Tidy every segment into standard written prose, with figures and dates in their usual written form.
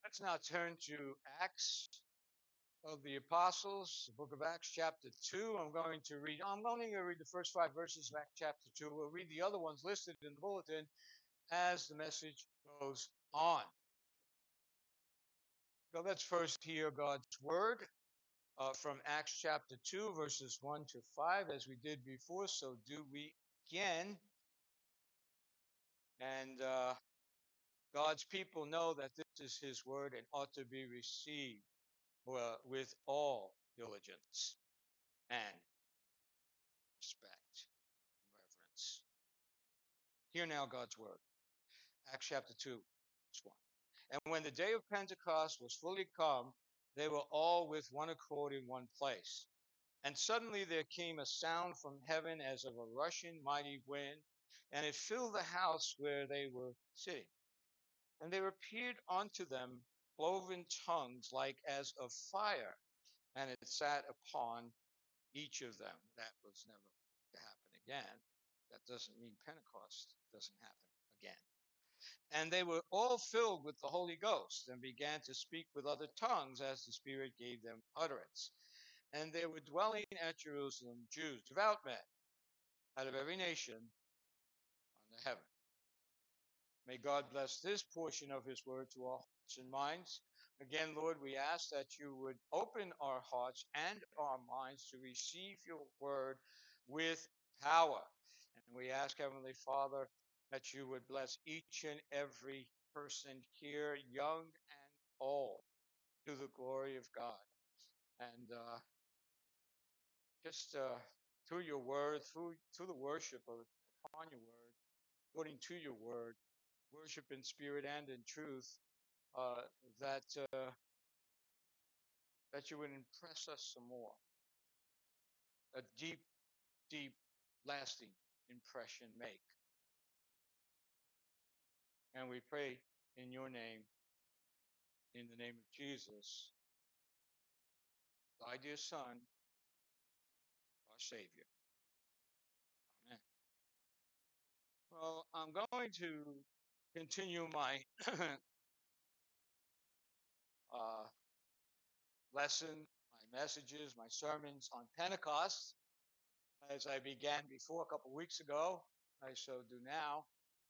Let's now turn to Acts of the Apostles, the book of Acts, chapter 2. I'm only going to read the first 5 verses of Acts chapter 2. We'll read the other ones listed in the bulletin as the message goes on. So let's first hear God's word from Acts chapter 2, verses 1 to 5, as we did before. So do we again. And God's people know that this is his word and ought to be received with all diligence and respect and reverence. Hear now God's word. Acts chapter 2, verse 1. And when the day of Pentecost was fully come, they were all with one accord in one place. And suddenly there came a sound from heaven as of a rushing mighty wind, and it filled the house where they were sitting. And there appeared unto them cloven tongues like as of fire, and it sat upon each of them. That was never to happen again. That doesn't mean Pentecost doesn't happen again. And they were all filled with the Holy Ghost and began to speak with other tongues as the Spirit gave them utterance. And there were dwelling at Jerusalem Jews, devout men, out of every nation under heaven. May God bless this portion of his word to our hearts and minds. Again, Lord, we ask that you would open our hearts and our minds to receive your word with power. And we ask, Heavenly Father, that you would bless each and every person here, young and old, to the glory of God. And just through your word, through the worship upon your word, according to your word, worship in spirit and in truth, uh, that that you would impress us some more, a deep, deep, lasting impression make. And we pray in your name, in the name of Jesus, thy dear Son, our Savior. Amen. Well, I'm going to continue my lesson, my messages, my sermons on Pentecost, as I began before a couple of weeks ago. I so do now.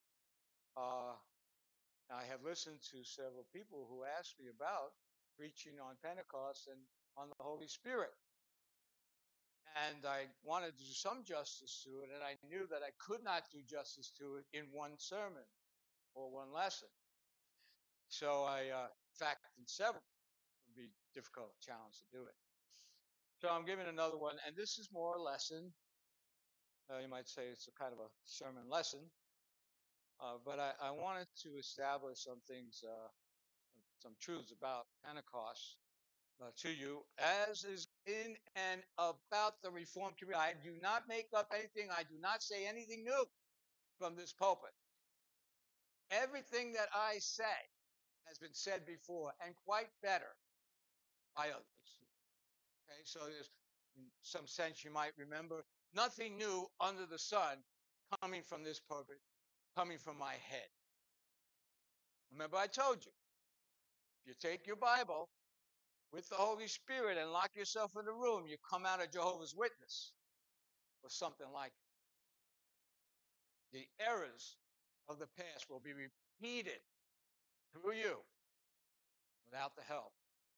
I have listened to several people who asked me about preaching on Pentecost and on the Holy Spirit. And I wanted to do some justice to it, and I knew that I could not do justice to it in one sermon or one lesson. So in fact, in several, it would be a difficult challenge to do it. So I'm giving another one, and this is more a lesson. You might say it's a kind of a sermon lesson, but I wanted to establish some things, some truths about Pentecost to you, as is in and about the Reformed community. I do not make up anything. I do not say anything new from this pulpit. Everything that I say has been said before, and quite better by others. Okay, so there's, in some sense, you might remember nothing new under the sun coming from this pulpit, coming from my head. Remember, I told you, if you take your Bible with the Holy Spirit and lock yourself in the room, you come out a Jehovah's Witness or something like it. The errors of the past will be repeated through you without the help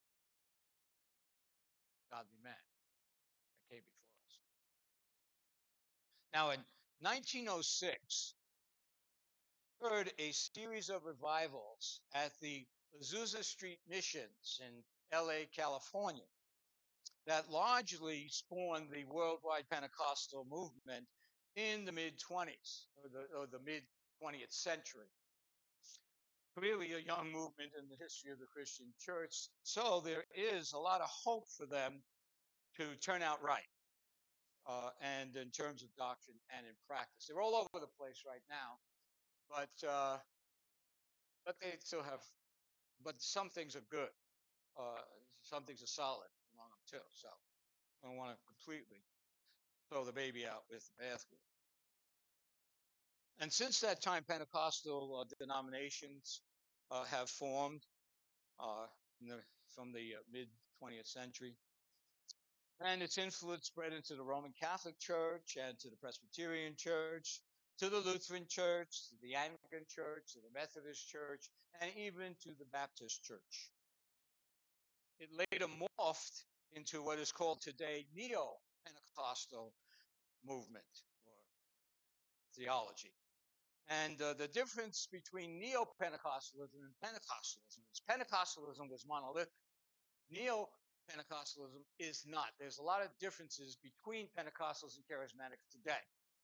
of godly men that came before us. Now, in 1906, occurred a series of revivals at the Azusa Street Missions in LA, California, that largely spawned the worldwide Pentecostal movement in the mid 20s or the mid 20th century. Clearly, a young movement in the history of the Christian church, so there is a lot of hope for them to turn out right, and in terms of doctrine and in practice. They're all over the place right now, but they still have. But some things are good. Uh, some things are solid among them too. So I don't want to completely throw the baby out with the bathwater. And since that time, Pentecostal denominations have formed. uh, from the mid 20th century. And its influence spread into the Roman Catholic Church and to the Presbyterian Church, to the Lutheran Church, to the Anglican Church, to the Methodist Church, and even to the Baptist Church. It later morphed into what is called today Neo-Pentecostal movement or theology. And the difference between Neo-Pentecostalism and Pentecostalism is Pentecostalism was monolithic. Neo-Pentecostalism is not. There's a lot of differences between Pentecostals and Charismatics today.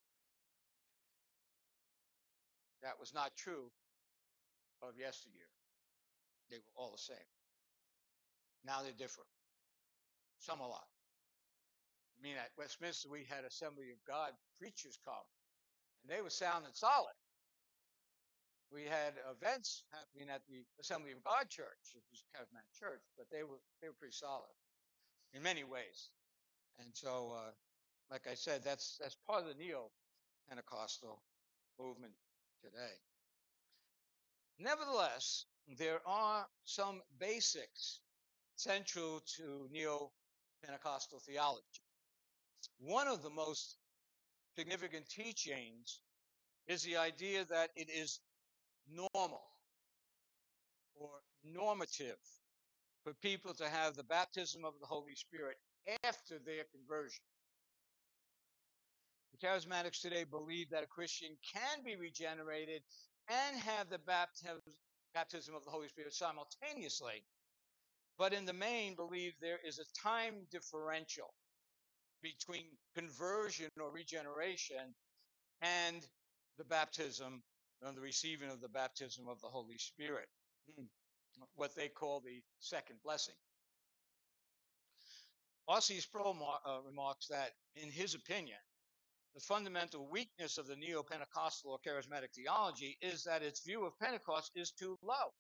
That was not true of yesteryear. They were all the same. Now they're different. Some a lot. I mean, at Westminster, we had Assembly of God preachers come, and they were sound and solid. We had events happening at the Assembly of God Church, which is Charismatic Church, but they were pretty solid in many ways. And so, like I said, that's part of the neo-Pentecostal movement today. Nevertheless, there are some basics central to neo-Pentecostal theology. One of the most significant teachings is the idea that it is normal or normative for people to have the baptism of the Holy Spirit after their conversion. The charismatics today believe that a Christian can be regenerated and have the baptism of the Holy Spirit simultaneously, but in the main believe there is a time differential between conversion or regeneration and the baptism and the receiving of the baptism of the Holy Spirit, what they call the second blessing. R.C. Sproul remarks that, in his opinion, the fundamental weakness of the neo-Pentecostal or charismatic theology is that its view of Pentecost is too low.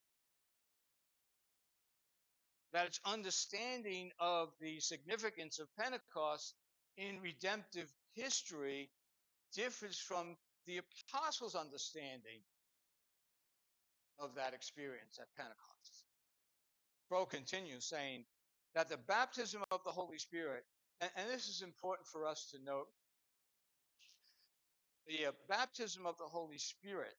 That its understanding of the significance of Pentecost in redemptive history differs from the apostles' understanding of that experience at Pentecost. Sproul continues saying that the baptism of the Holy Spirit, and this is important for us to note, the baptism of the Holy Spirit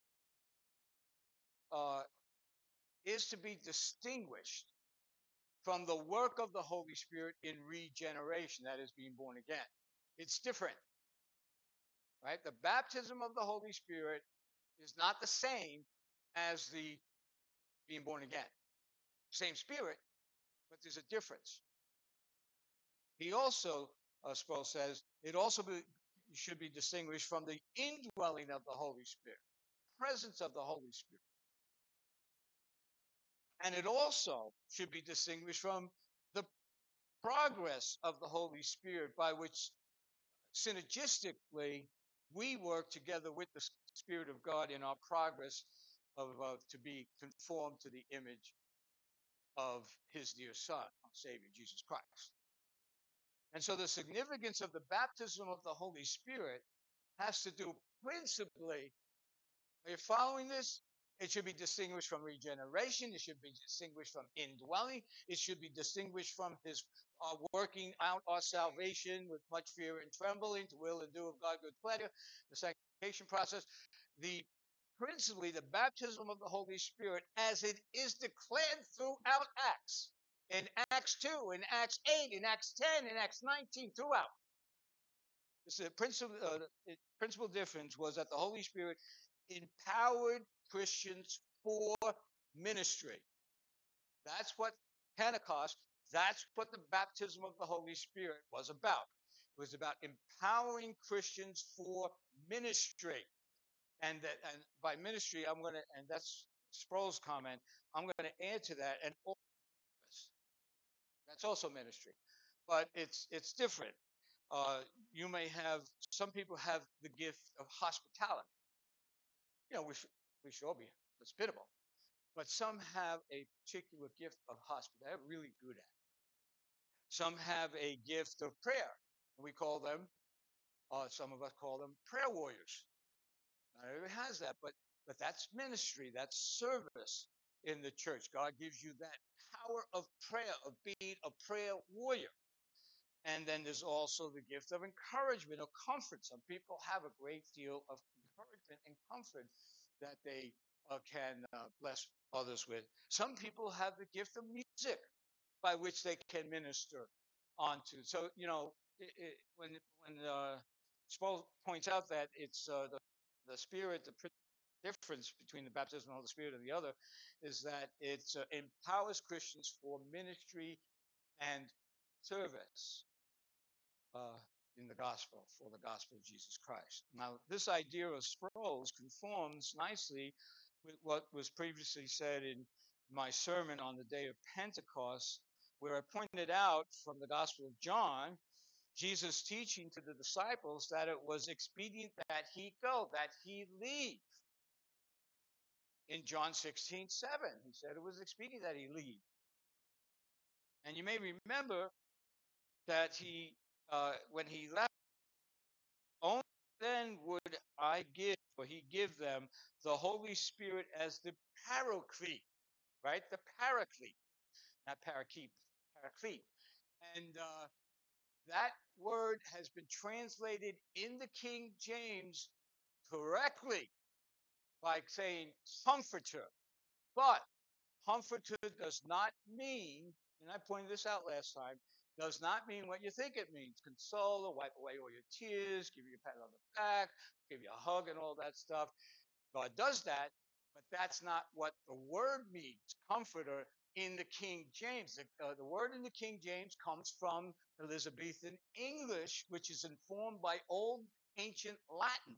is to be distinguished from the work of the Holy Spirit in regeneration, that is, being born again. It's different, right? The baptism of the Holy Spirit is not the same as the being born again. Same Spirit, but there's a difference. He also, Sproul says, it also should be distinguished from the indwelling of the Holy Spirit, presence of the Holy Spirit. And it also should be distinguished from the progress of the Holy Spirit by which synergistically we work together with the Spirit of God in our progress of to be conformed to the image of his dear Son, our Savior, Jesus Christ. And so the significance of the baptism of the Holy Spirit has to do principally, are you following this? It should be distinguished from regeneration. It should be distinguished from indwelling. It should be distinguished from his working out our salvation with much fear and trembling to will and do of God good pleasure, the sanctification process. Principally the baptism of the Holy Spirit as it is declared throughout Acts. In Acts 2, in Acts 8, in Acts 10, in Acts 19, throughout. The principal difference was that the Holy Spirit empowered Christians for ministry. That's what Pentecost, that's what the baptism of the Holy Spirit was about. It was about empowering Christians for ministry. And by ministry, and that's Sproul's comment, I'm going to add to that an office. That's also ministry. But it's different. You may have, some people have the gift of hospitality. We should all be hospitable. But some have a particular gift of hospitality. They're really good at it. Some have a gift of prayer. We call them, some of us call them prayer warriors. Not everybody has that, but that's ministry, that's service. in the church. God gives you that power of prayer, of being a prayer warrior. And then there's also the gift of encouragement or comfort. Some people have a great deal of encouragement and comfort that they can bless others with. Some people have the gift of music by which they can minister onto. So, when Sproul points out that it's the Spirit, the difference between the baptism of the Spirit and the other is that it empowers Christians for ministry and service uh, in the gospel, for the gospel of Jesus Christ. Now, this idea of Sproul's conforms nicely with what was previously said in my sermon on the day of Pentecost, where I pointed out from the Gospel of John, Jesus teaching to the disciples that it was expedient that he go, that he leave. In John 16:7, he said it was expedient that he leave. And you may remember that when he left, only then would I give, or he give them, the Holy Spirit as the paraclete, right? The paraclete, not parakeet, paraclete. And that word has been translated in the King James correctly by saying comforter. But comforter does not mean, and I pointed this out last time, does not mean what you think it means. Console or wipe away all your tears, give you a pat on the back, give you a hug and all that stuff. God does that, but that's not what the word means, comforter, in the King James. The word in the King James comes from Elizabethan English, which is informed by Old Ancient Latin.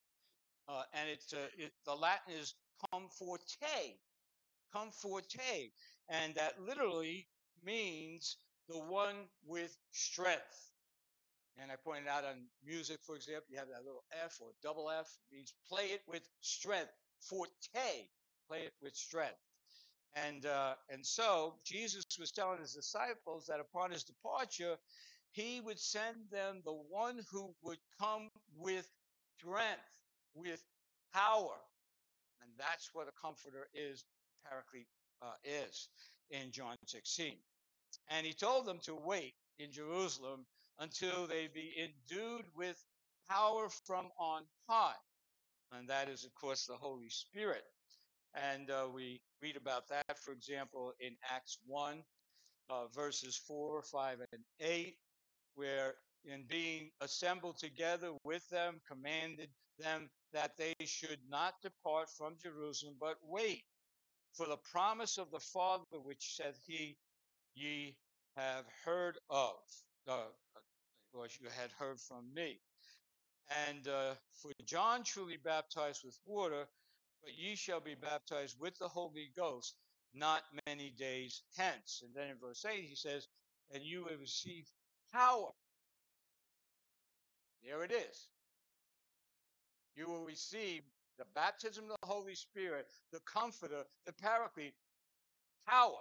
The Latin is comforte, comforte, and that literally means the one with strength. And I pointed out on music, for example, you have that little F or double F, it means play it with strength. Forte, play it with strength. And so Jesus was telling his disciples that upon his departure, he would send them the one who would come with strength, with power. And that's what a comforter is, paraclete is in John 16. And he told them to wait in Jerusalem until they be endued with power from on high. And that is, of course, the Holy Spirit. And we read about that, for example, in Acts 1, verses 4, 5, and 8, where in being assembled together with them, commanded them that they should not depart from Jerusalem, but wait for the promise of the Father, which said he, ye have heard of, or you had heard from me. And for John truly baptized with water, but ye shall be baptized with the Holy Ghost not many days hence. And then in verse 8, he says, and you will receive power. There it is. You will receive the baptism of the Holy Spirit, the Comforter, the Paraclete, power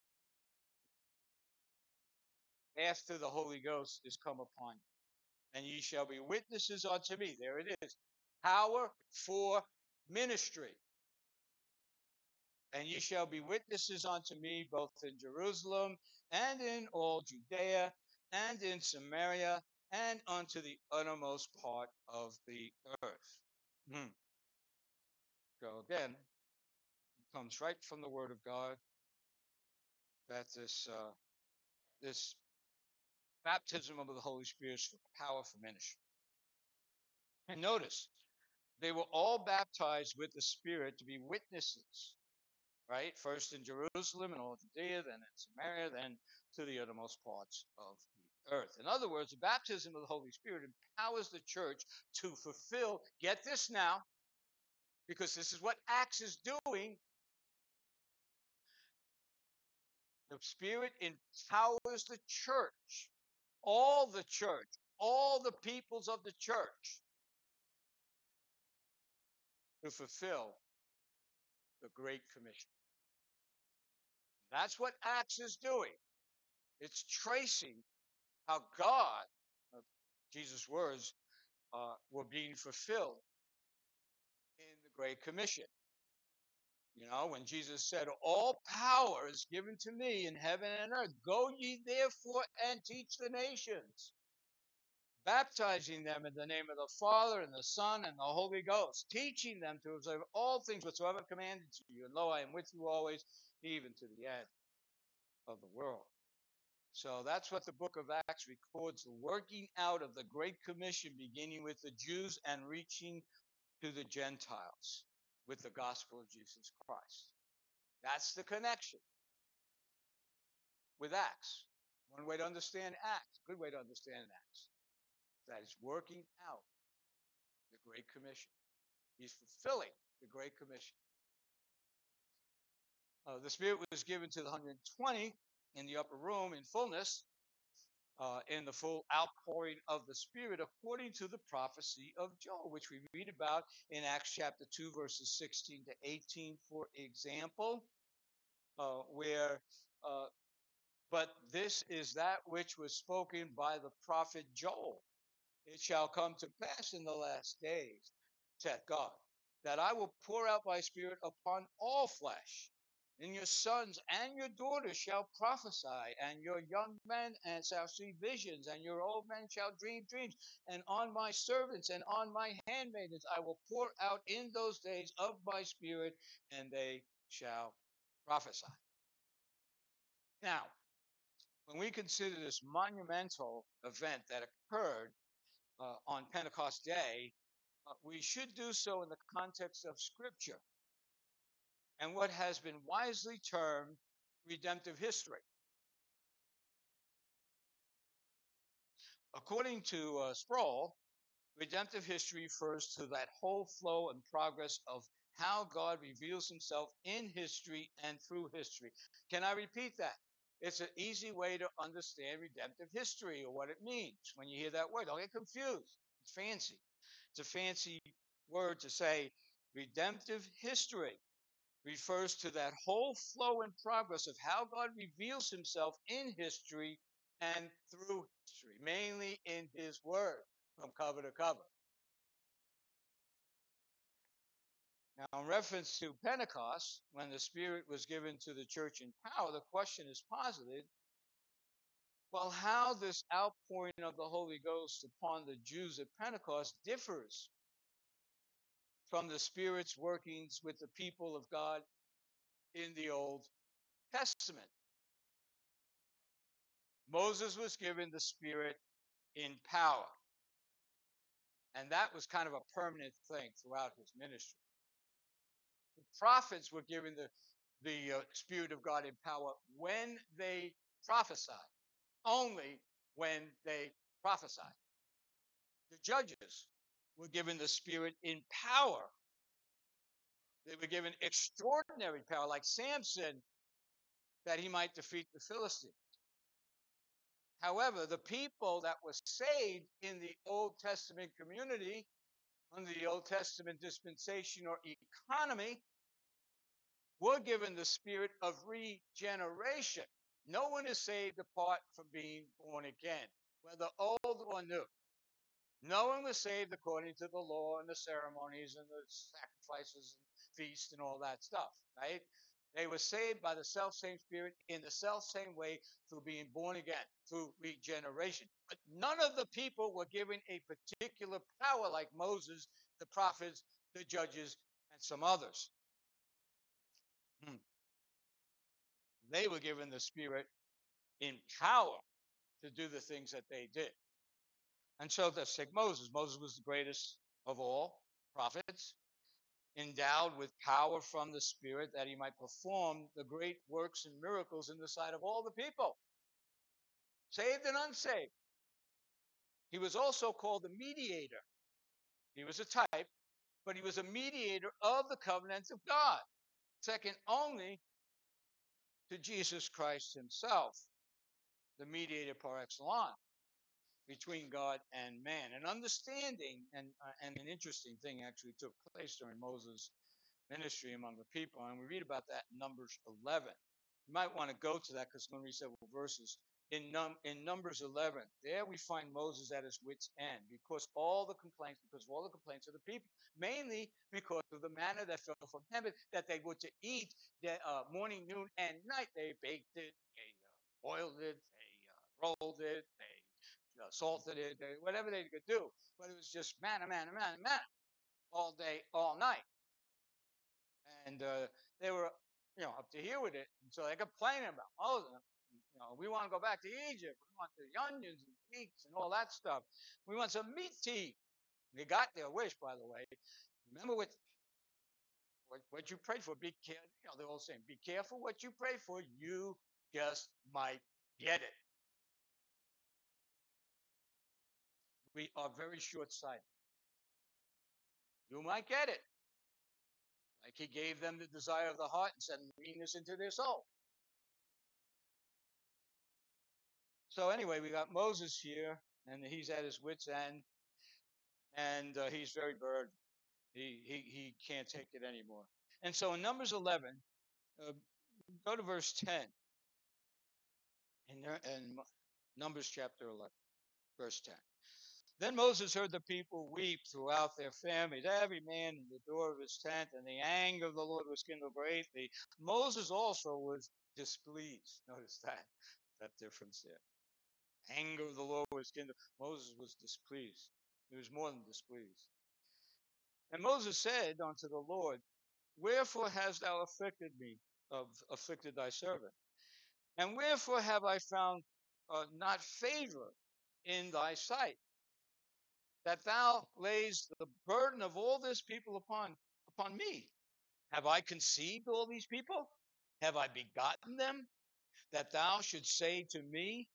after the Holy Ghost is come upon you. And ye shall be witnesses unto me. There it is. Power for ministry. And ye shall be witnesses unto me both in Jerusalem and in all Judea and in Samaria and unto the uttermost part of the earth. So again, it comes right from the Word of God that this baptism of the Holy Spirit is for power for ministry. And notice, they were all baptized with the Spirit to be witnesses, right? First in Jerusalem and all Judea, then in Samaria, then to the uttermost parts of the earth. In other words, the baptism of the Holy Spirit empowers the church to fulfill, get this now, because this is what Acts is doing. The Spirit empowers the church, all the peoples of the church, to fulfill the Great Commission. That's what Acts is doing. It's tracing how God, Jesus' words, were being fulfilled in the Great Commission. When Jesus said, all power is given to me in heaven and earth, go ye therefore and teach the nations, baptizing them in the name of the Father and the Son and the Holy Ghost, teaching them to observe all things whatsoever commanded to you. And lo, I am with you always, even to the end of the world. So that's what the book of Acts records, the working out of the Great Commission, beginning with the Jews and reaching to the Gentiles with the gospel of Jesus Christ. That's the connection with Acts. One way to understand Acts, a good way to understand Acts, that is working out the Great Commission. He's fulfilling the Great Commission. The Spirit was given to the 120 in the upper room in fullness, in the full outpouring of the Spirit, according to the prophecy of Joel, which we read about in Acts chapter 2, verses 16 to 18, for example, where but this is that which was spoken by the prophet Joel. It shall come to pass in the last days, saith God, that I will pour out my Spirit upon all flesh. And your sons and your daughters shall prophesy, and your young men shall see visions, and your old men shall dream dreams. And on my servants and on my handmaidens I will pour out in those days of my Spirit, and they shall prophesy. Now, when we consider this monumental event that occurred on Pentecost Day, we should do so in the context of Scripture and what has been wisely termed redemptive history. According to Sproul, redemptive history refers to that whole flow and progress of how God reveals himself in history and through history. Can I repeat that? It's an easy way to understand redemptive history or what it means. When you hear that word, don't get confused. It's fancy. It's a fancy word to say redemptive history refers to that whole flow and progress of how God reveals himself in history and through history, mainly in his word from cover to cover. Now, in reference to Pentecost, when the Spirit was given to the church in power, the question is posited, well, how this outpouring of the Holy Ghost upon the Jews at Pentecost differs from the Spirit's workings with the people of God in the Old Testament. Moses was given the Spirit in power, and that was kind of a permanent thing throughout his ministry. The prophets were given the Spirit of God in power when they prophesied, only when they prophesied. The judges were given the Spirit in power. They were given extraordinary power, like Samson, that he might defeat the Philistines. However, the people that were saved in the Old Testament community, under the Old Testament dispensation or economy, were given the spirit of regeneration. No one is saved apart from being born again, whether old or new. No one was saved according to the law and the ceremonies and the sacrifices and feasts and all that stuff, right? They were saved by the self-same Spirit in the self-same way through being born again, through regeneration. But none of the people were given a particular power like Moses, the prophets, the judges, and some others. They were given the Spirit in power to do the things that they did. And so let's take Moses. Moses was the greatest of all prophets, endowed with power from the Spirit that he might perform the great works and miracles in the sight of all the people, saved and unsaved. He was also called a mediator. He was a type, but he was a mediator of the covenants of God, second only to Jesus Christ himself, the mediator par excellence between God and man. An understanding and an interesting thing actually took place during Moses' ministry among the people, and we read about that in Numbers 11. You might want to go to that because I'm going to read several verses in Numbers 11, there we find Moses at his wit's end because of all the complaints of the people, mainly because of the manna that fell from heaven that they were to eat morning, noon, and night. They baked it, they boiled it, they rolled it, they salted it, whatever they could do. But it was just manna, manna, manna, manna all day, all night. And they were, up to here with it. And so they complaining about Moses. We want to go back to Egypt. We want the onions and leeks and all that stuff. We want some meat to eat. They got their wish, by the way. Remember what you prayed for. Be careful. They're all saying, be careful what you pray for. You just might get it. We are very short-sighted. You might get it. Like he gave them the desire of the heart and sent meanness into their soul. So anyway, we got Moses here, and he's at his wit's end, and he's very burdened. He can't take it anymore. And so in Numbers 11, go to verse 10, in Numbers chapter 11, verse 10. Then Moses heard the people weep throughout their families, every man in the door of his tent, and the anger of the Lord was kindled greatly. Moses also was displeased. Notice that difference there. Anger of the Lord was kindled. Moses was displeased. He was more than displeased. And Moses said unto the Lord, wherefore hast thou afflicted thy servant? And wherefore have I found not favor in thy sight, that thou layest the burden of all this people upon me? Have I conceived all these people? Have I begotten them? That thou shouldst say to me,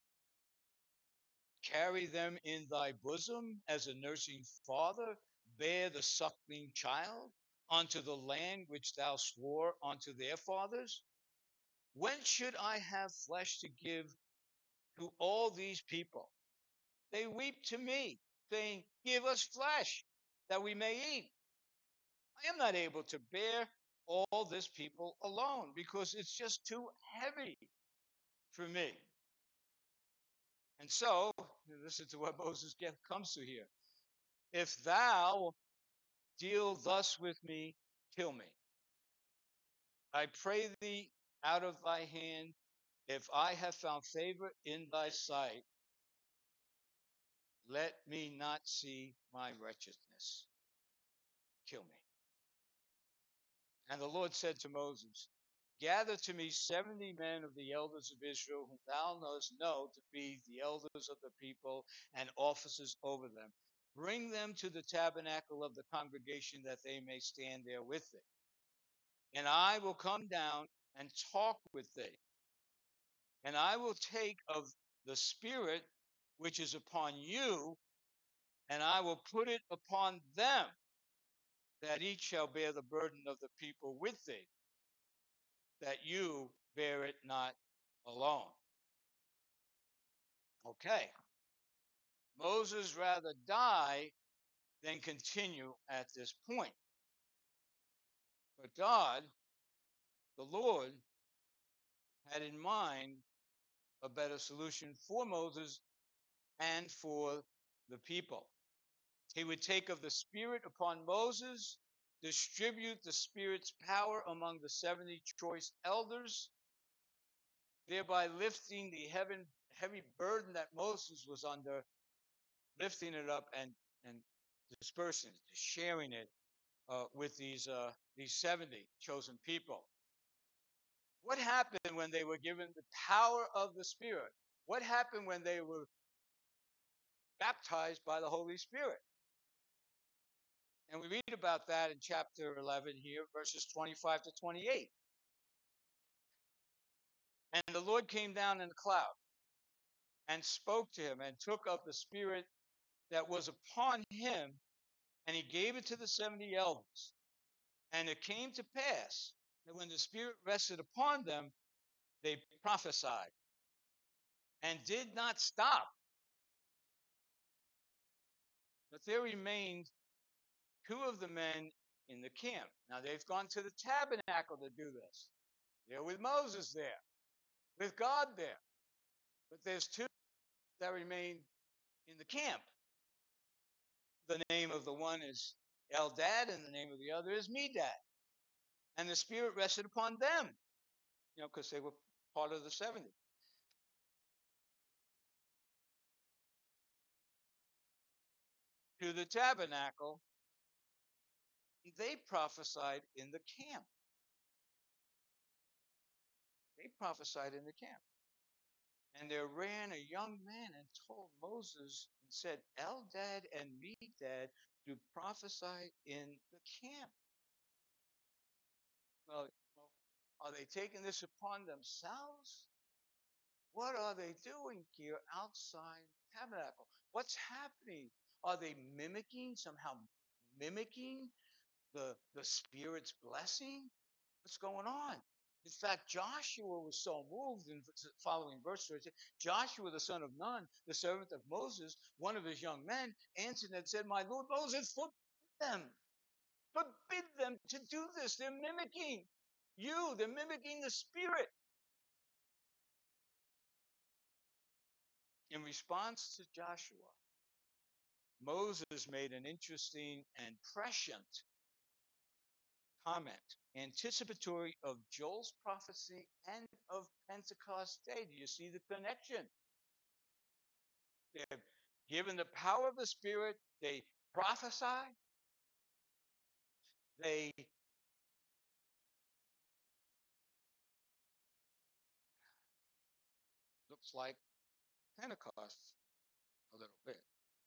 carry them in thy bosom as a nursing father, bear the suckling child unto the land which thou swore unto their fathers? When should I have flesh to give to all these people? They weep to me, saying, give us flesh that we may eat. I am not able to bear all this people alone because it's just too heavy for me. And so, listen to what Moses comes to here. If thou deal thus with me, kill me. I pray thee out of thy hand, if I have found favor in thy sight, let me not see my wretchedness. Kill me. And the Lord said to Moses, gather to me 70 men of the elders of Israel, whom thou knowest to be the elders of the people and officers over them. Bring them to the tabernacle of the congregation, that they may stand there with thee. And I will come down and talk with thee. And I will take of the Spirit which is upon you, and I will put it upon them, that each shall bear the burden of the people with thee, that you bear it not alone. Okay. Moses rather die than continue at this point. But God, the Lord, had in mind a better solution for Moses and for the people. He would take of the Spirit upon Moses, distribute the Spirit's power among the 70 choice elders, thereby lifting the heavy burden that Moses was under, lifting it up and dispersing it, sharing it with these 70 chosen people. What happened when they were given the power of the Spirit? What happened when they were baptized by the Holy Spirit? And we read about that in chapter 11 here, verses 25 to 28. And the Lord came down in a cloud and spoke to him, and took of the Spirit that was upon him, and he gave it to the 70 elders. And it came to pass that when the Spirit rested upon them, they prophesied and did not stop. But there remained 2 of the men in the camp. Now they've gone to the tabernacle to do this. They're with Moses there, with God there. But there's two that remain in the camp. The name of the one is Eldad, and the name of the other is Medad. And the Spirit rested upon them, because they were part of the 70. To the tabernacle, they prophesied in the camp. They prophesied in the camp. And there ran a young man and told Moses and said, Eldad and Medad to prophesy in the camp. Well, are they taking this upon themselves? What are they doing here outside the tabernacle? What's happening? Are they somehow mimicking the Spirit's blessing? What's going on? In fact, Joshua was so moved in the following verse. Joshua, the son of Nun, the servant of Moses, one of his young men, answered and said, My Lord Moses, forbid them to do this. They're mimicking you. They're mimicking the Spirit. In response to Joshua, Moses made an interesting and prescient comment, anticipatory of Joel's prophecy and of Pentecost Day. Do you see the connection? They're given the power of the Spirit. They prophesy. They looks like Pentecost a little bit.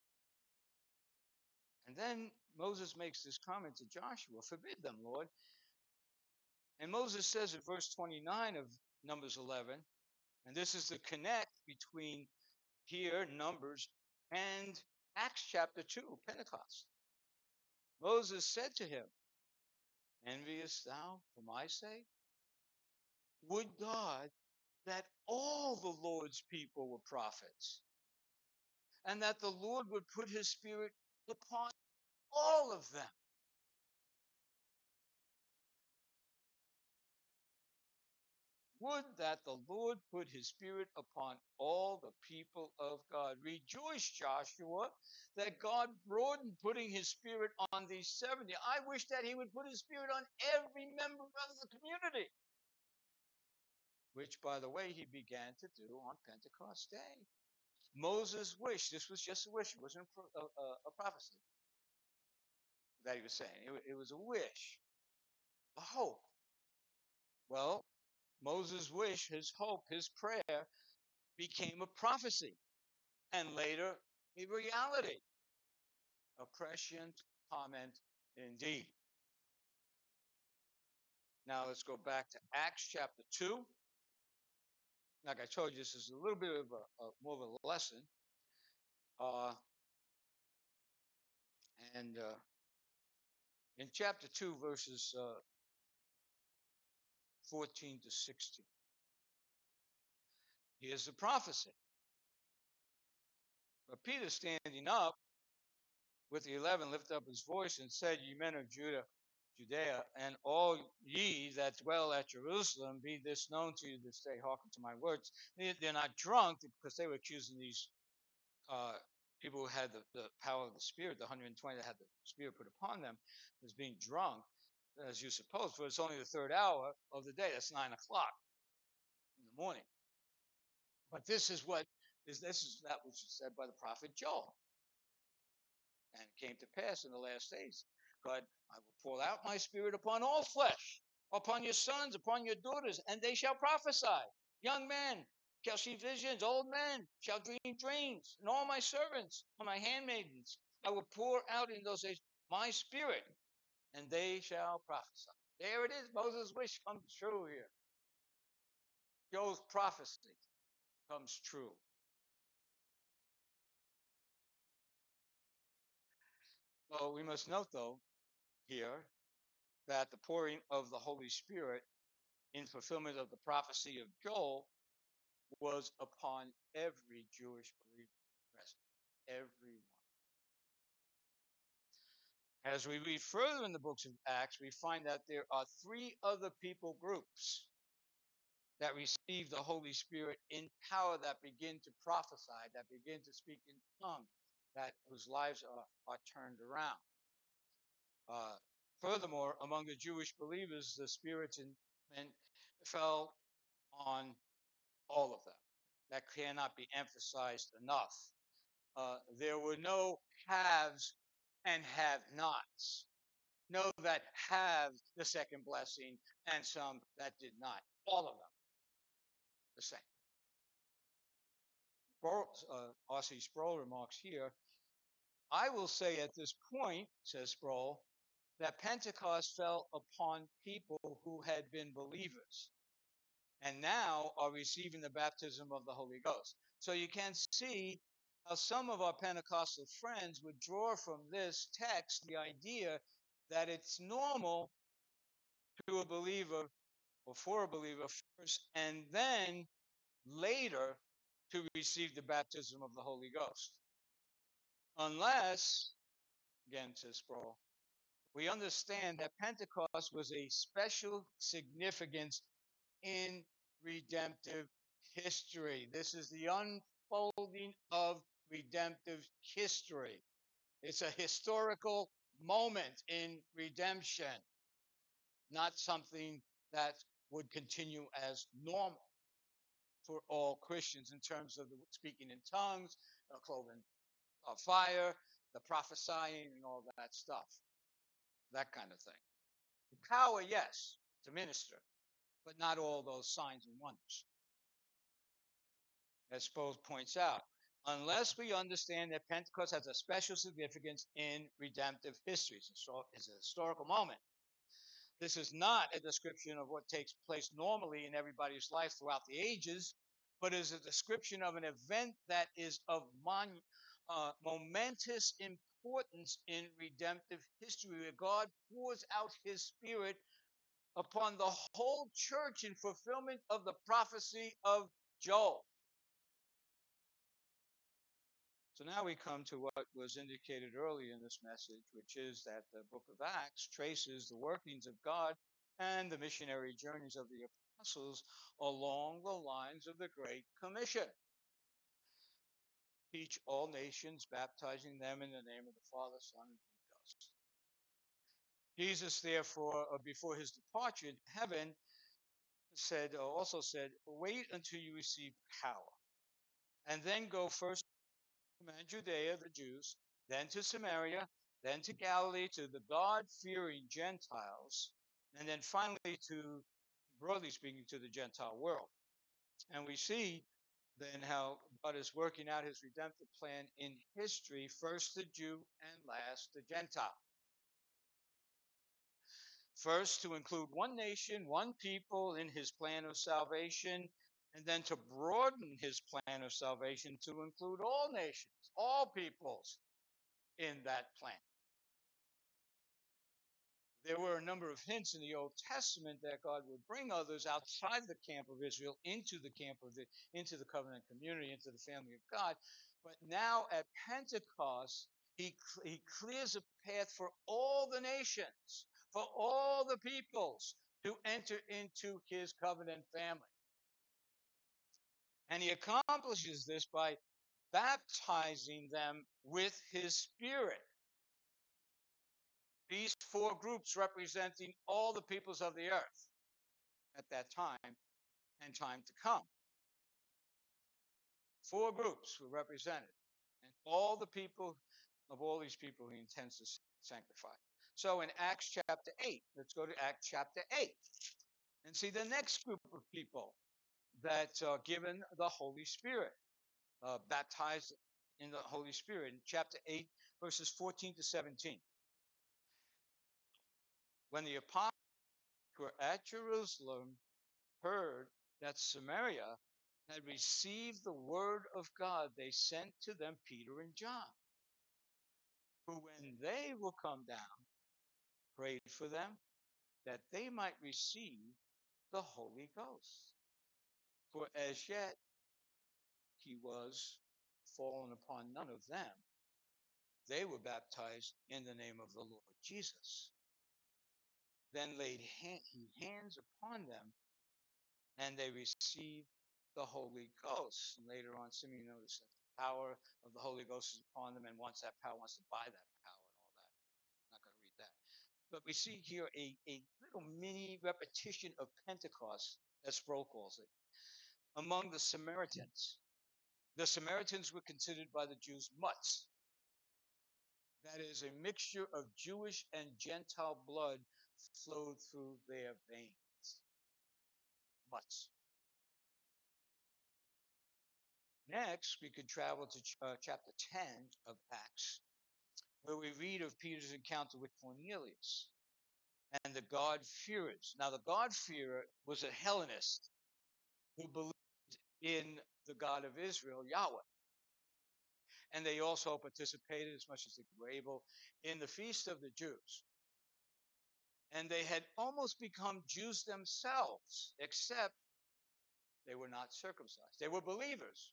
And then Moses makes this comment to Joshua, forbid them, Lord. And Moses says in verse 29 of Numbers 11, and this is the connect between here, Numbers, and Acts chapter 2, Pentecost. Moses said to him, enviest thou for my sake? Would God that all the Lord's people were prophets, and that the Lord would put his Spirit upon all of them. Would that the Lord put his Spirit upon all the people of God. Rejoice, Joshua, that God broadened putting his Spirit on these 70. I wish that he would put his Spirit on every member of the community, which, by the way, he began to do on Pentecost Day. Moses' wish, this was just a wish, it wasn't a prophecy that he was saying. It was a wish, a hope. Well, Moses' wish, his hope, his prayer became a prophecy and later a reality. A prescient comment indeed. Now let's go back to Acts chapter 2. Like I told you, this is a little bit of more of a lesson. And in chapter 2, verses 14 to 16, here's the prophecy. But Peter, standing up with the 11, lifted up his voice and said, Ye men of Judea, and all ye that dwell at Jerusalem, be this known to you this day, hearken to my words. They're not drunk, because they were accusing these people who had the power of the Spirit, the 120 that had the Spirit put upon them, as being drunk, as you suppose, for it's only the third hour of the day. That's 9 o'clock in the morning. But this is that which is said by the prophet Joel. And it came to pass in the last days, God, I will pour out my Spirit upon all flesh, upon your sons, upon your daughters, and they shall prophesy. Young men shall see visions, old men shall dream dreams, and all my servants, and my handmaidens, I will pour out in those days my Spirit, and they shall prophesy. There it is. Moses' wish comes true here. Joel's prophecy comes true. Well, we must note, though, here that the pouring of the Holy Spirit in fulfillment of the prophecy of Joel was upon every Jewish believer present. Everyone. As we read further in the books of Acts, we find that there are three other people groups that receive the Holy Spirit in power, that begin to prophesy, that begin to speak in tongues, that whose lives are turned around. Uh, Furthermore, among the Jewish believers, the Spirit fell on all of them. That cannot be emphasized enough. There were no haves and have nots. No that have the second blessing and some that did not. All of them the same. R.C. Sproul remarks here, I will say at this point, says Sproul, that Pentecost fell upon people who had been believers and now are receiving the baptism of the Holy Ghost. So you can see how some of our Pentecostal friends would draw from this text the idea that it's normal to a believer or for a believer first and then later to receive the baptism of the Holy Ghost. Unless, again, says Sproul, we understand that Pentecost was a special significance in redemptive history. This is the unfolding of redemptive history. It's a historical moment in redemption, not something that would continue as normal for all Christians in terms of the speaking in tongues, cloven fire, the prophesying, and all that stuff, that kind of thing. The power, yes, to minister, but not all those signs and wonders. As Sproul points out, unless we understand that Pentecost has a special significance in redemptive history, it's a historical moment. This is not a description of what takes place normally in everybody's life throughout the ages, but is a description of an event that is of momentous importance in redemptive history, where God pours out his Spirit upon the whole church in fulfillment of the prophecy of Joel. So now we come to what was indicated earlier in this message, which is that the book of Acts traces the workings of God and the missionary journeys of the apostles along the lines of the Great Commission. Teach all nations, baptizing them in the name of the Father, Son, and Holy Ghost. Jesus, therefore, before his departure in heaven, also said, wait until you receive power, and then go first and Judea, the Jews, then to Samaria, then to Galilee, to the God-fearing Gentiles, and then finally to, broadly speaking, to the Gentile world. And we see then how God is working out his redemptive plan in history, first the Jew and last the Gentile. First, to include one nation, one people in his plan of salvation, and then to broaden his plan of salvation to include all nations, all peoples in that plan. There were a number of hints in the Old Testament that God would bring others outside the camp of Israel into the covenant community, into the family of God. But now at Pentecost, he clears a path for all the nations, for all the peoples to enter into his covenant family. And he accomplishes this by baptizing them with his Spirit. These four groups representing all the peoples of the earth at that time and time to come. Four groups were represented, and all the people of all these people he intends to sanctify. So in Acts chapter 8, let's go to Acts chapter 8 and see the next group of people that are given the Holy Spirit, baptized in the Holy Spirit. In chapter 8, verses 14 to 17. When the apostles who were at Jerusalem heard that Samaria had received the word of God, they sent to them Peter and John, who, when they will come down, prayed for them that they might receive the Holy Ghost. For as yet he was fallen upon none of them. They were baptized in the name of the Lord Jesus. Then laid hands upon them, and they received the Holy Ghost. And later on, Simeon noticed that the power of the Holy Ghost is upon them, and wants that power, wants to buy that power and all that. I'm not going to read that. But we see here a little mini repetition of Pentecost, as Sproul calls it, among the Samaritans. The Samaritans were considered by the Jews mutts. That is, a mixture of Jewish and Gentile blood flowed through their veins. Mutts. Next, we could travel to chapter 10 of Acts, where we read of Peter's encounter with Cornelius and the God-fearers. Now, the God-fearer was a Hellenist who believed in the God of Israel, Yahweh. And they also participated as much as they were able in the feast of the Jews. And they had almost become Jews themselves, except they were not circumcised. They were believers,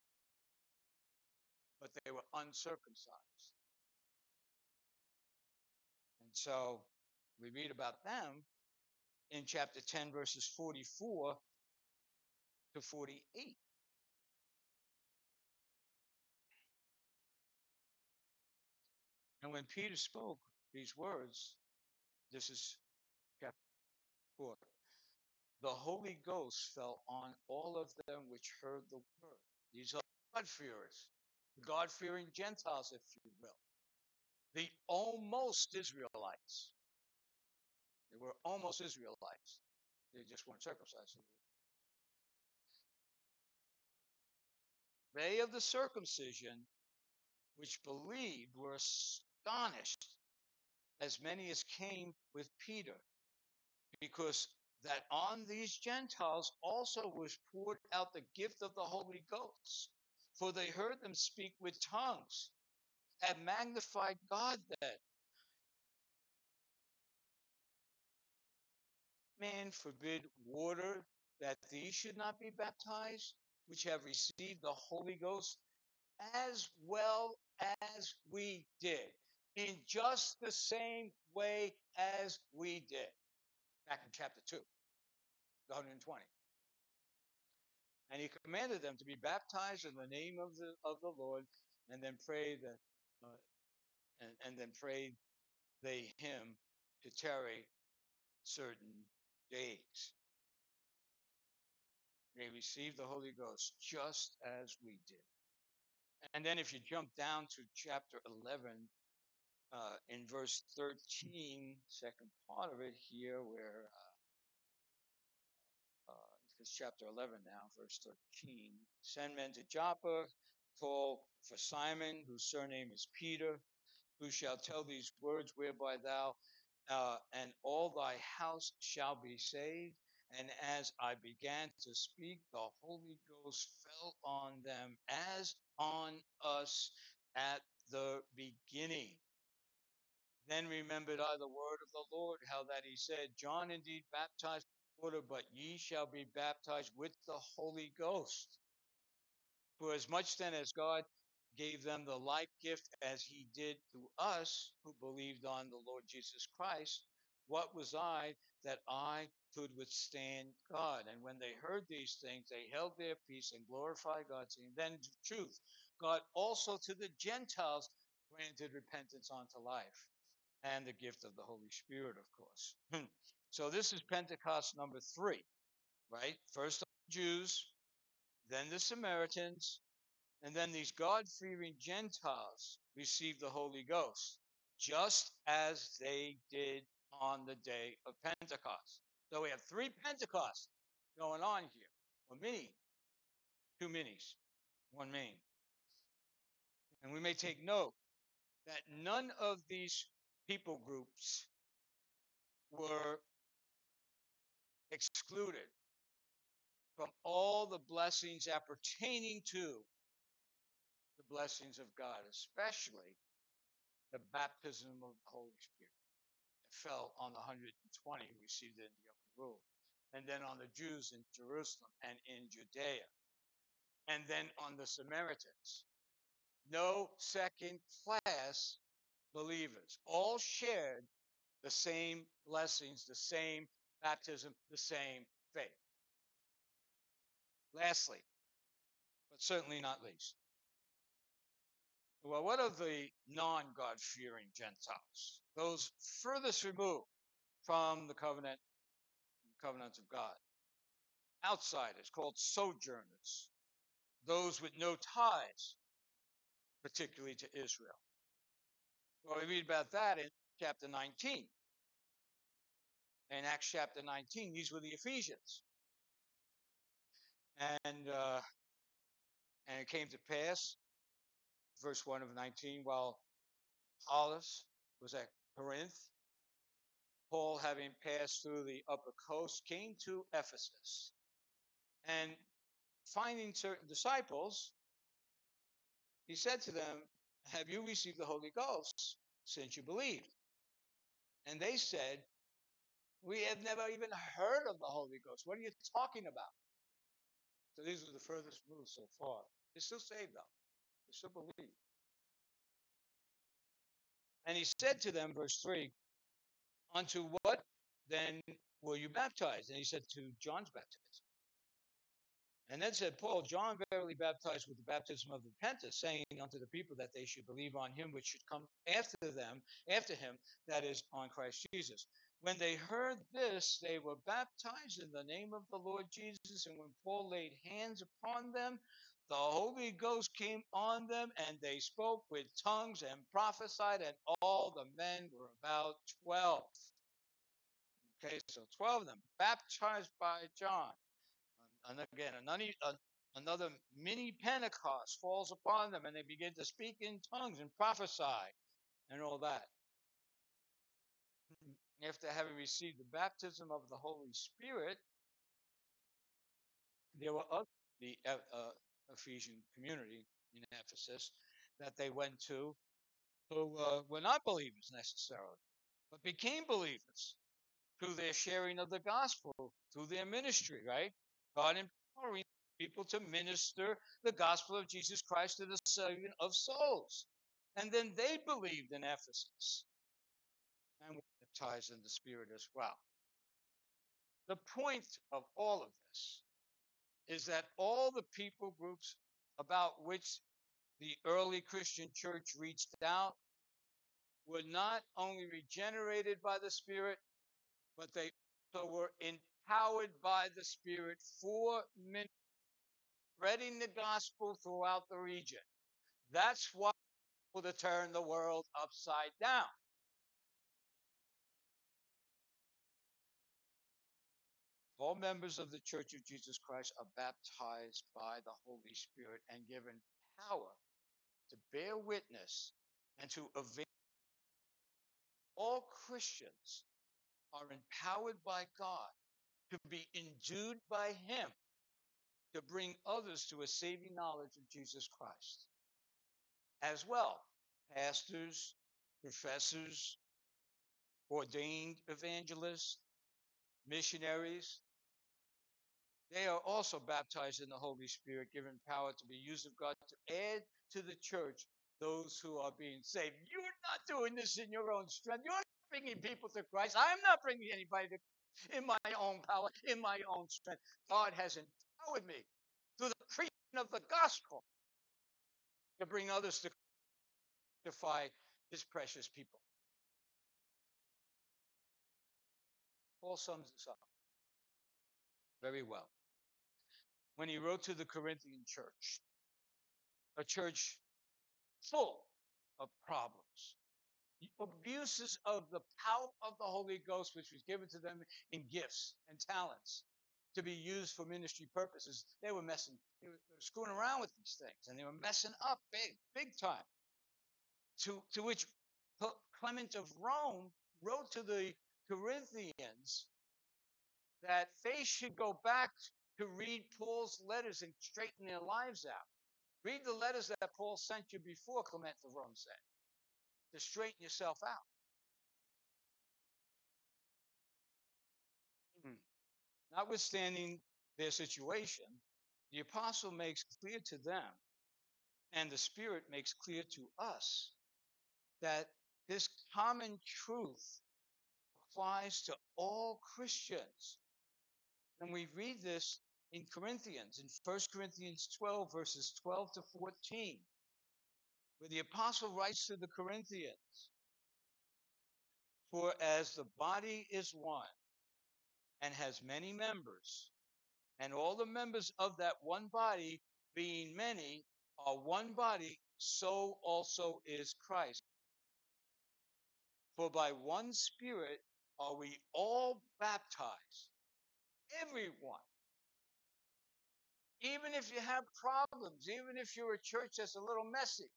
but they were uncircumcised. And so we read about them in chapter 10, verses 44 to 48. And when Peter spoke these words, this is chapter 4, the Holy Ghost fell on all of them which heard the word. These are God-fearers, God-fearing Gentiles, if you will, the almost Israelites. They were almost Israelites. They just weren't circumcised. They of the circumcision which believed were astonished, as many as came with Peter, because that on these Gentiles also was poured out the gift of the Holy Ghost. For they heard them speak with tongues and magnified God that man forbid water that these should not be baptized, which have received the Holy Ghost as well as we did, in just the same way as we did. Back in chapter 2, 120. And he commanded them to be baptized in the name of the Lord, and then pray that, and then prayed they him to tarry certain days. They received the Holy Ghost just as we did. And then if you jump down to chapter 11, in verse 13, second part of it here, where it's chapter 11 now, verse 13. Send men to Joppa, call for Simon, whose surname is Peter, who shall tell these words whereby thou and all thy house shall be saved. And as I began to speak, the Holy Ghost fell on them as on us at the beginning. Then remembered I the word of the Lord, how that he said, John indeed baptized with water, but ye shall be baptized with the Holy Ghost. For as much then as God gave them the like gift as he did to us who believed on the Lord Jesus Christ, what was I that I could withstand God? And when they heard these things, they held their peace and glorified God, saying, then truth, God also to the Gentiles granted repentance unto life, and the gift of the Holy Spirit, of course. So this is Pentecost number 3, right? First the Jews, then the Samaritans, and then these God-fearing Gentiles received the Holy Ghost, just as they did on the day of Pentecost. So we have 3 Pentecosts going on here. One mini, 2 minis, 1 main. And we may take note that none of these people groups were excluded from all the blessings appertaining to the blessings of God, especially the baptism of the Holy Spirit. It fell on the 120 who received it in the upper room, and then on the Jews in Jerusalem and in Judea, and then on the Samaritans. No second class believers. All shared the same blessings, the same baptism, the same faith. Lastly, but certainly not least, well, what of the non-God fearing Gentiles? Those furthest removed from the covenant of God. Outsiders called sojourners. Those with no ties, particularly to Israel. Well, we read about that in chapter 19. In Acts chapter 19, these were the Ephesians. And it came to pass, verse 1 of 19, while Apollos was at Corinth, Paul, having passed through the upper coast, came to Ephesus. And finding certain disciples, he said to them, have you received the Holy Ghost since you believed? And they said, we have never even heard of the Holy Ghost. What are you talking about? So these are the furthest moved so far. They're still saved, though. They still believe. And he said to them, verse 3, unto what then were you baptized? And he said, to John's baptism. And then said Paul, John verily baptized with the baptism of repentance, saying unto the people that they should believe on him which should come after him, that is, on Christ Jesus. When they heard this, they were baptized in the name of the Lord Jesus. And when Paul laid hands upon them, the Holy Ghost came on them, and they spoke with tongues and prophesied, and all the men were about 12. Okay, so 12 of them baptized by John. And again, another mini Pentecost falls upon them, and they begin to speak in tongues and prophesy and all that. After having received the baptism of the Holy Spirit, there were other the Ephesian community in Ephesus that they went to who were not believers necessarily, but became believers through their sharing of the gospel, through their ministry, right? God empowering people to minister the gospel of Jesus Christ to the saving of souls. And then they believed in Ephesus and were baptized in the Spirit as well. The point of all of this is that all the people groups about which the early Christian church reached out were not only regenerated by the Spirit, but they also were empowered by the Spirit for spreading the gospel throughout the region. That's why to turn the world upside down. All members of the Church of Jesus Christ are baptized by the Holy Spirit and given power to bear witness and to avail. All Christians are empowered by God to be endued by Him to bring others to a saving knowledge of Jesus Christ. As well, pastors, professors, ordained evangelists, missionaries, they are also baptized in the Holy Spirit, given power to be used of God to add to the church those who are being saved. You're not doing this in your own strength. You're not bringing people to Christ. I'm not bringing anybody to in my own power, in my own strength. God has empowered me through the preaching of the gospel to bring others to sanctify His precious people. Paul sums this up very well when he wrote to the Corinthian church, a church full of problems, abuses of the power of the Holy Ghost, which was given to them in gifts and talents to be used for ministry purposes. They were screwing around with these things, and they were messing up big time. To which Clement of Rome wrote to the Corinthians that they should go back to read Paul's letters and straighten their lives out. Read the letters that Paul sent you before, Clement of Rome said, to straighten yourself out. Notwithstanding their situation, the apostle makes clear to them, and the Spirit makes clear to us, that this common truth applies to all Christians. And we read this in Corinthians, in 1 Corinthians 12, verses 12 to 14, where the apostle writes to the Corinthians, "For as the body is one and has many members, and all the members of that one body, being many, are one body, so also is Christ. For by one Spirit are we all baptized, everyone. Even if you have problems, even if you're a church that's a little messy,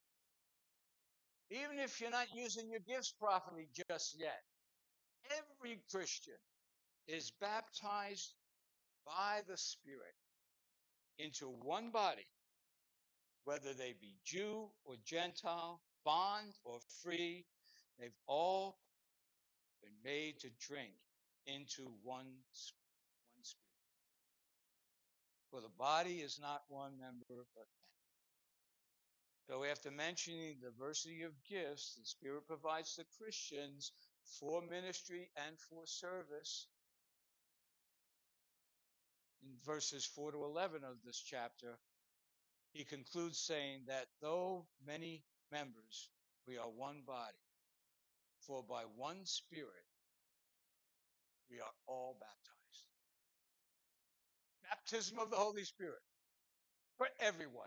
even if you're not using your gifts properly just yet, every Christian is baptized by the Spirit into one body, whether they be Jew or Gentile, bond or free. They've all been made to drink into one Spirit. For the body is not one member, but many." So after mentioning the diversity of gifts the Spirit provides to Christians for ministry and for service, in verses 4 to 11 of this chapter, he concludes saying that though many members, we are one body, for by one Spirit we are all baptized. Baptism of the Holy Spirit for everyone,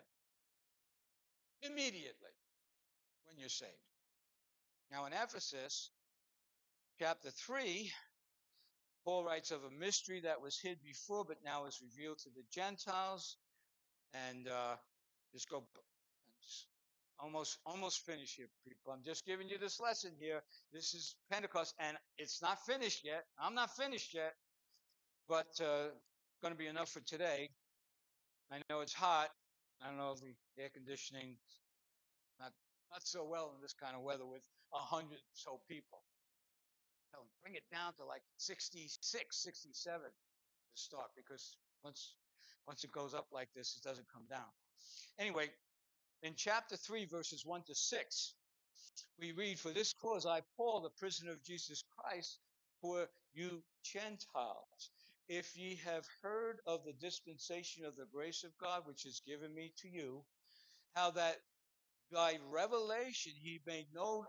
immediately when you're saved. Now in Ephesus, chapter 3, Paul writes of a mystery that was hid before, but now is revealed to the Gentiles. And just go, just almost finished here, people. I'm just giving you this lesson here. This is Pentecost, and it's not finished yet. I'm not finished yet, but going to be enough for today. I know it's hot. I don't know if the air conditioning not not so well in this kind of weather with 100 or so people. So bring it down to like 66, 67 to start, because once it goes up like this, it doesn't come down. Anyway, in chapter 3, verses 1 to 6, we read, "For this cause I, Paul, the prisoner of Jesus Christ, for you Gentiles, if ye have heard of the dispensation of the grace of God which is given me to you, how that by revelation he made known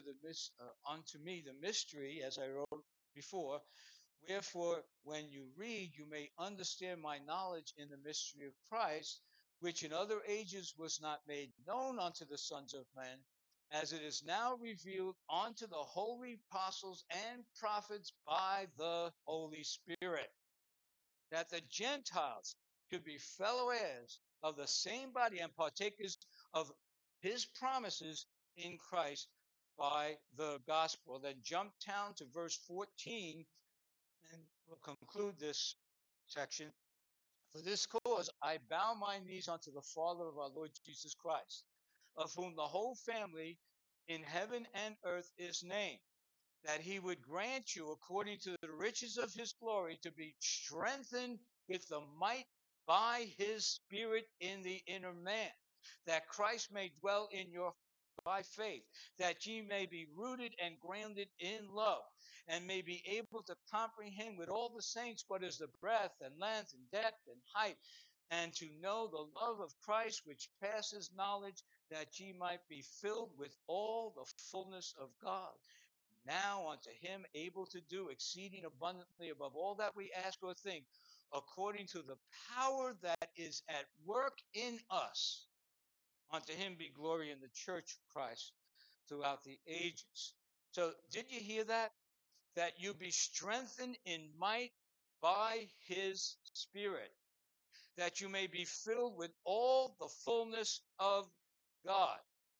unto me the mystery, as I wrote before. Wherefore, when you read, you may understand my knowledge in the mystery of Christ, which in other ages was not made known unto the sons of men, as it is now revealed unto the holy apostles and prophets by the Holy Spirit, that the Gentiles should be fellow heirs of the same body and partakers of his promises in Christ by the gospel." Then jump down to verse 14, and we'll conclude this section. "For this cause I bow my knees unto the Father of our Lord Jesus Christ, of whom the whole family in heaven and earth is named, that he would grant you, according to the riches of his glory, to be strengthened with the might by his Spirit in the inner man, that Christ may dwell in your by faith, that ye may be rooted and grounded in love, and may be able to comprehend with all the saints what is the breadth and length and depth and height, and to know the love of Christ which passes knowledge, that ye might be filled with all the fullness of God. Now unto him able to do exceeding abundantly above all that we ask or think, according to the power that is at work in us. Unto him be glory in the church of Christ throughout the ages." So did you hear that? That you be strengthened in might by his Spirit, that you may be filled with all the fullness of God.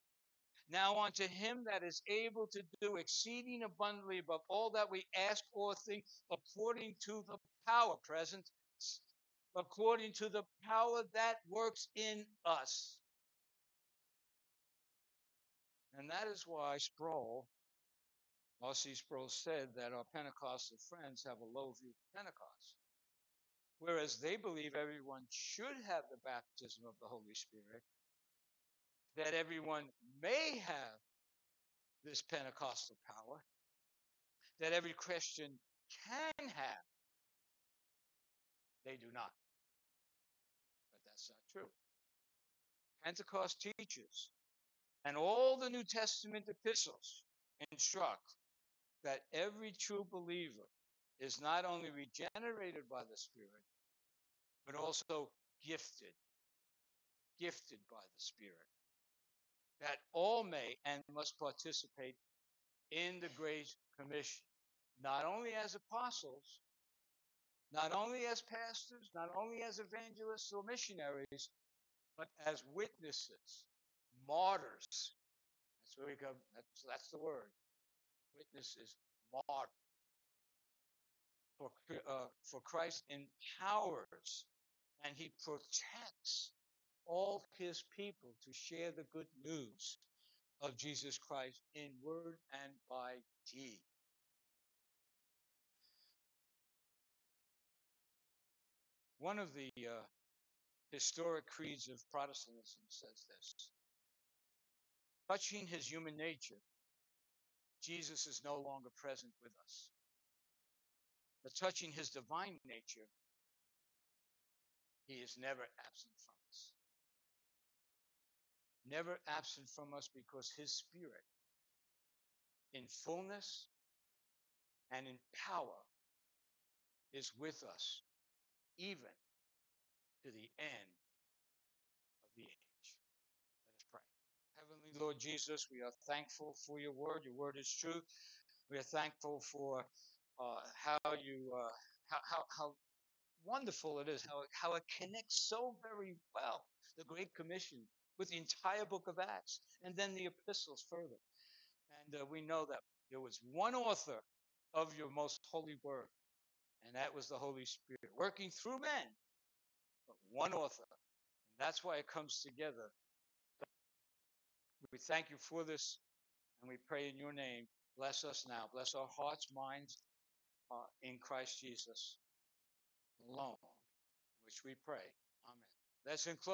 Now unto him that is able to do exceeding abundantly above all that we ask or think, according to the power, present, according to the power that works in us. And that is why R.C. Sproul said that our Pentecostal friends have a low view of Pentecost. Whereas they believe everyone should have the baptism of the Holy Spirit, that everyone may have this Pentecostal power, that every Christian can have, they do not. That's not true. Pentecost teaches, and all the New Testament epistles instruct that every true believer is not only regenerated by the Spirit, but also gifted, gifted by the Spirit, that all may and must participate in the Great Commission, not only as apostles, not only as pastors, not only as evangelists or missionaries, but as witnesses, martyrs. That's where we come. That's the word. Witnesses, martyrs. For Christ empowers and he protects all his people to share the good news of Jesus Christ in word and by deed. One of the historic creeds of Protestantism says this: touching his human nature, Jesus is no longer present with us. But touching his divine nature, he is never absent from us. Never absent from us, because his Spirit, in fullness and in power, is with us, even to the end of the age. Let us pray. Heavenly Lord Jesus, we are thankful for your word. Your word is true. We are thankful for how you how wonderful it is, how it connects so very well, the Great Commission with the entire book of Acts, and then the epistles further. And we know that there was one author of your most holy word, and that was the Holy Spirit, working through men, but one author. And that's why it comes together. We thank you for this, and we pray in your name. Bless us now. Bless our hearts, minds in Christ Jesus alone, which we pray. Amen. That's in close.